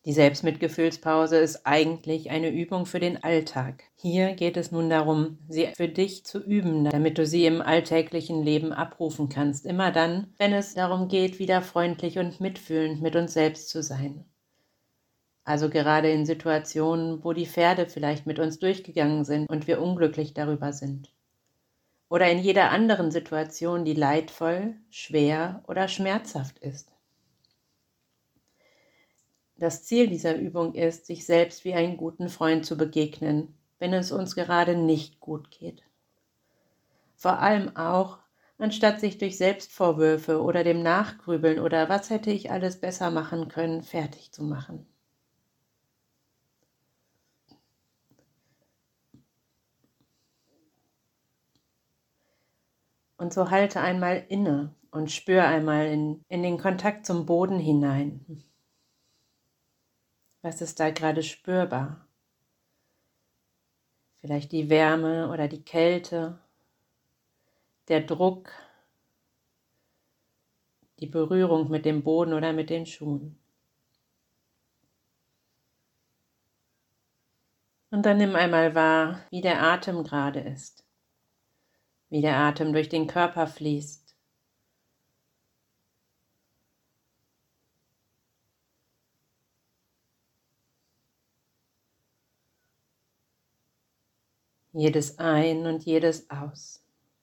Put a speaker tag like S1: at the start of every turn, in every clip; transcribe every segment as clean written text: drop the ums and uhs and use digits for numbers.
S1: Die Selbstmitgefühlspause ist eigentlich eine Übung für den Alltag. Hier geht es nun darum, sie für dich zu üben, damit du sie im alltäglichen Leben abrufen kannst. Immer dann, wenn es darum geht, wieder freundlich und mitfühlend mit uns selbst zu sein. Also gerade in Situationen, wo die Pferde vielleicht mit uns durchgegangen sind und wir unglücklich darüber sind. Oder in jeder anderen Situation, die leidvoll, schwer oder schmerzhaft ist. Das Ziel dieser Übung ist, sich selbst wie einen guten Freund zu begegnen, wenn es uns gerade nicht gut geht. Vor allem auch, anstatt sich durch Selbstvorwürfe oder dem Nachgrübeln oder was hätte ich alles besser machen können, fertig zu machen. Und so halte einmal inne und spür einmal in den Kontakt zum Boden hinein. Was ist da gerade spürbar? Vielleicht die Wärme oder die Kälte, der Druck, die Berührung mit dem Boden oder mit den Schuhen. Und dann nimm einmal wahr, wie der Atem gerade ist, wie der Atem durch den Körper fließt. Jedes Ein- und jedes Aus.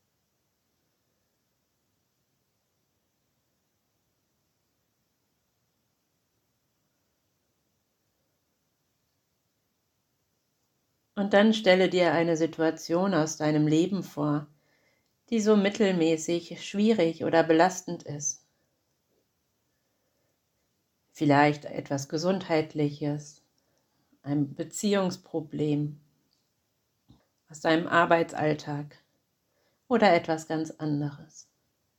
S1: Und dann stelle dir eine Situation aus deinem Leben vor, die so mittelmäßig, schwierig oder belastend ist. Vielleicht etwas Gesundheitliches, ein Beziehungsproblem aus deinem Arbeitsalltag oder etwas ganz anderes.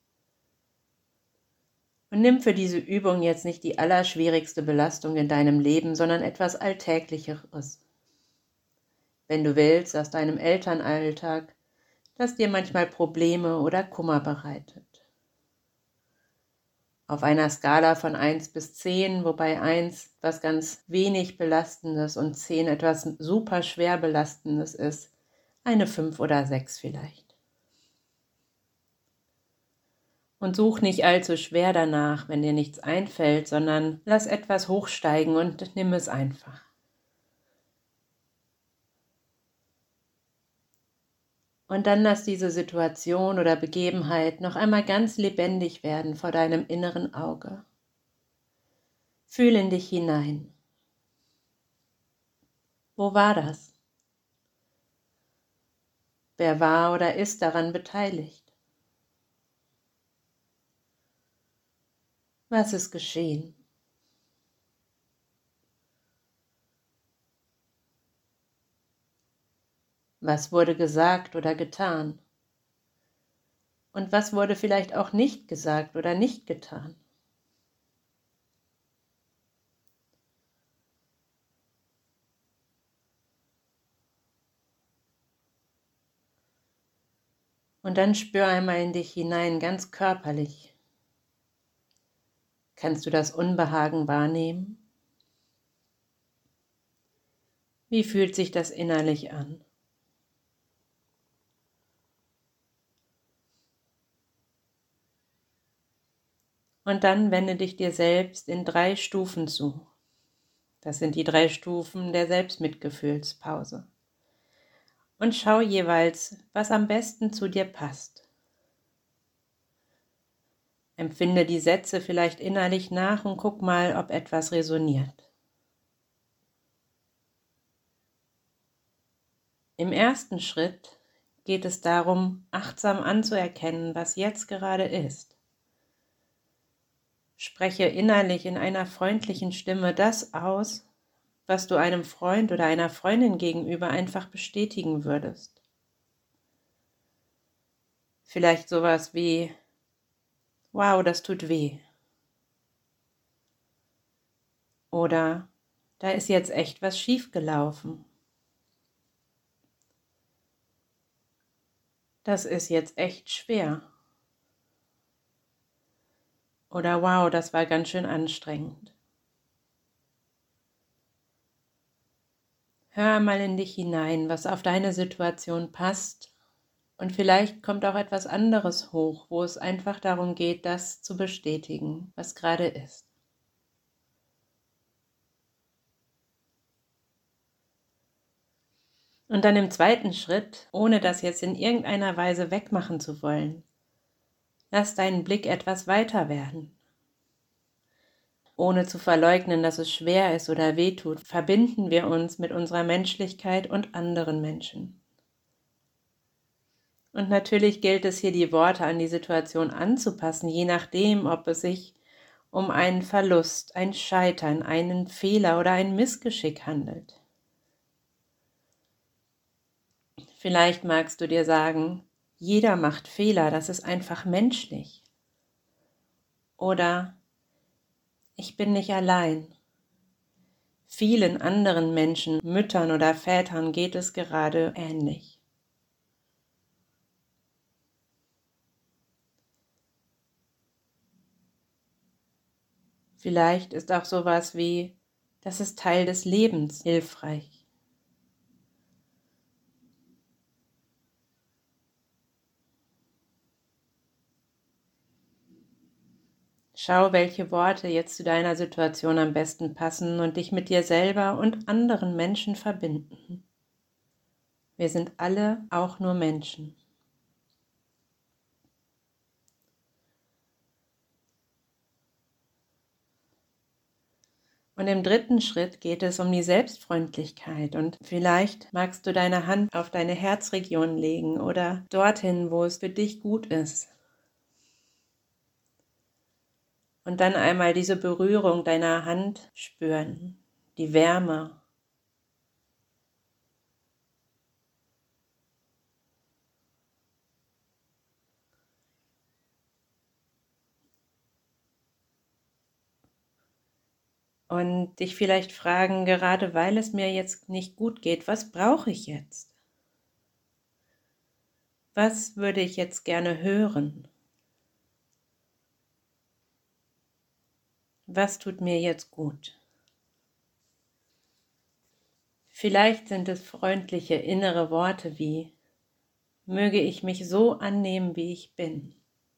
S1: Und nimm für diese Übung jetzt nicht die allerschwierigste Belastung in deinem Leben, sondern etwas Alltäglicheres. Wenn du willst, aus deinem Elternalltag, das dir manchmal Probleme oder Kummer bereitet. Auf einer Skala von 1 bis 10, wobei 1 etwas ganz wenig Belastendes und 10 etwas super schwer Belastendes ist, eine 5 oder 6 vielleicht. Und such nicht allzu schwer danach, wenn dir nichts einfällt, sondern lass etwas hochsteigen und nimm es einfach. Und dann lass diese Situation oder Begebenheit noch einmal ganz lebendig werden vor deinem inneren Auge. Fühl in dich hinein. Wo war das? Wer war oder ist daran beteiligt? Was ist geschehen? Was wurde gesagt oder getan? Und was wurde vielleicht auch nicht gesagt oder nicht getan? Und dann spür einmal in dich hinein, ganz körperlich. Kannst du das Unbehagen wahrnehmen? Wie fühlt sich das innerlich an? Und dann wende dich dir selbst in 3 Stufen zu. Das sind die 3 Stufen der Selbstmitgefühlspause. Und schau jeweils, was am besten zu dir passt. Empfinde die Sätze vielleicht innerlich nach und guck mal, ob etwas resoniert. Im ersten Schritt geht es darum, achtsam anzuerkennen, was jetzt gerade ist. Spreche innerlich in einer freundlichen Stimme das aus, was du einem Freund oder einer Freundin gegenüber einfach bestätigen würdest. Vielleicht sowas wie: Wow, das tut weh. Oder: Da ist jetzt echt was schiefgelaufen. Das ist jetzt echt schwer. Oder: Wow, das war ganz schön anstrengend. Hör mal in dich hinein, was auf deine Situation passt. Und vielleicht kommt auch etwas anderes hoch, wo es einfach darum geht, das zu bestätigen, was gerade ist. Und dann im zweiten Schritt, ohne das jetzt in irgendeiner Weise wegmachen zu wollen, lass deinen Blick etwas weiter werden. Ohne zu verleugnen, dass es schwer ist oder wehtut, verbinden wir uns mit unserer Menschlichkeit und anderen Menschen. Und natürlich gilt es hier, die Worte an die Situation anzupassen, je nachdem, ob es sich um einen Verlust, ein Scheitern, einen Fehler oder ein Missgeschick handelt. Vielleicht magst du dir sagen, jeder macht Fehler, das ist einfach menschlich. Oder ich bin nicht allein. Vielen anderen Menschen, Müttern oder Vätern geht es gerade ähnlich. Vielleicht ist auch sowas wie, das ist Teil des Lebens, hilfreich. Schau, welche Worte jetzt zu deiner Situation am besten passen und dich mit dir selber und anderen Menschen verbinden. Wir sind alle auch nur Menschen. Und im dritten Schritt geht es um die Selbstfreundlichkeit und vielleicht magst du deine Hand auf deine Herzregion legen oder dorthin, wo es für dich gut ist. Und dann einmal diese Berührung deiner Hand spüren, die Wärme. Und dich vielleicht fragen, gerade weil es mir jetzt nicht gut geht, was brauche ich jetzt? Was würde ich jetzt gerne hören? Was tut mir jetzt gut? Vielleicht sind es freundliche innere Worte wie, möge ich mich so annehmen, wie ich bin.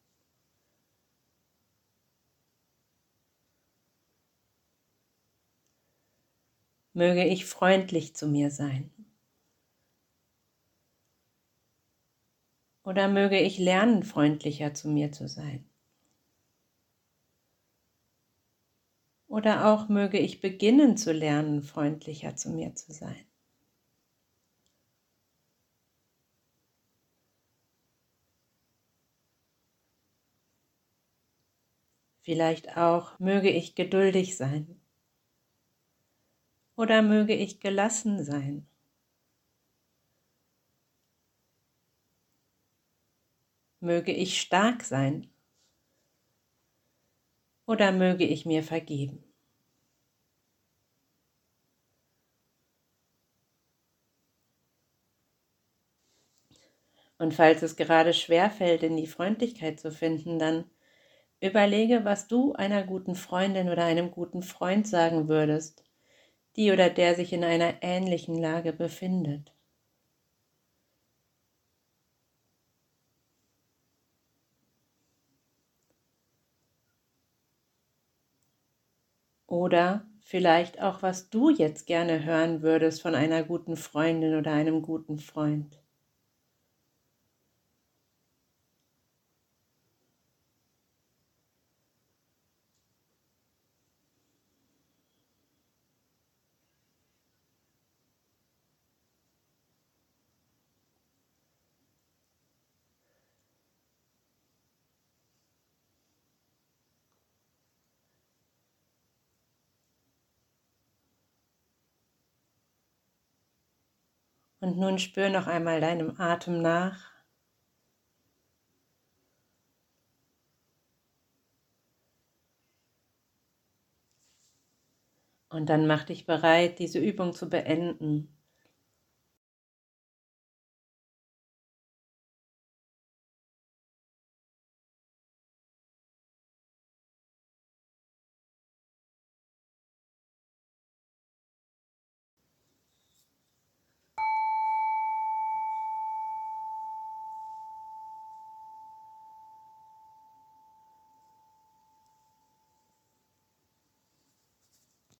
S1: Möge ich freundlich zu mir sein. Oder möge ich lernen, freundlicher zu mir zu sein. Oder auch möge ich beginnen zu lernen, freundlicher zu mir zu sein. Vielleicht auch, möge ich geduldig sein. Oder möge ich gelassen sein. Möge ich stark sein. Oder möge ich mir vergeben. Und falls es gerade schwerfällt, in die Freundlichkeit zu finden, dann überlege, was du einer guten Freundin oder einem guten Freund sagen würdest, die oder der sich in einer ähnlichen Lage befindet. Oder vielleicht auch, was du jetzt gerne hören würdest von einer guten Freundin oder einem guten Freund. Und nun spür noch einmal deinem Atem nach. Und dann mach dich bereit, diese Übung zu beenden.